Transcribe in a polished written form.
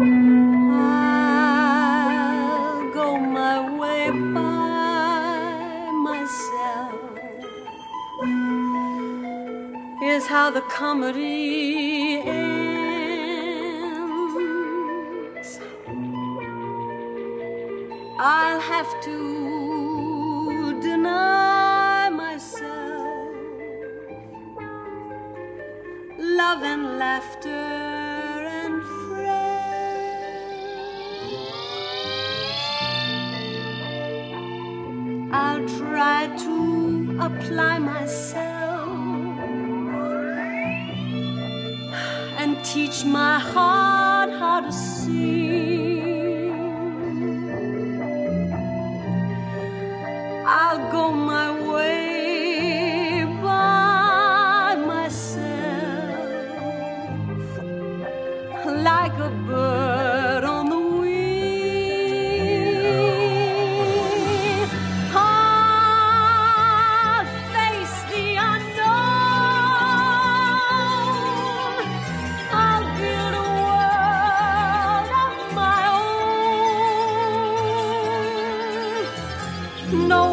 I'll go my way by myself. Here's how the comedy ends. I'll have to deny myself love and laughter and friends. I'll try to apply myself and teach my heart how to sing. I'll go my way by myself like a bird on the wing. I'll face the unknown. I'll build a world of my own. No